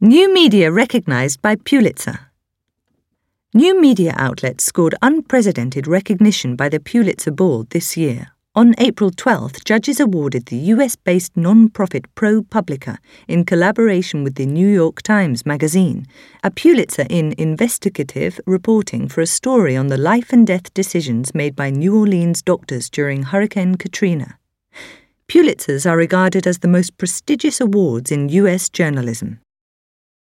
New media recognized by Pulitzer. New media outlets scored unprecedented recognition by the Pulitzer Board this year. On April 12th, judges awarded the US-based non-profit ProPublica, in collaboration with the New York Times Magazine, a Pulitzer in investigative reporting for a story on the life and death decisions made by New Orleans doctors during Hurricane Katrina. Pulitzers are regarded as the most prestigious awards in US journalism.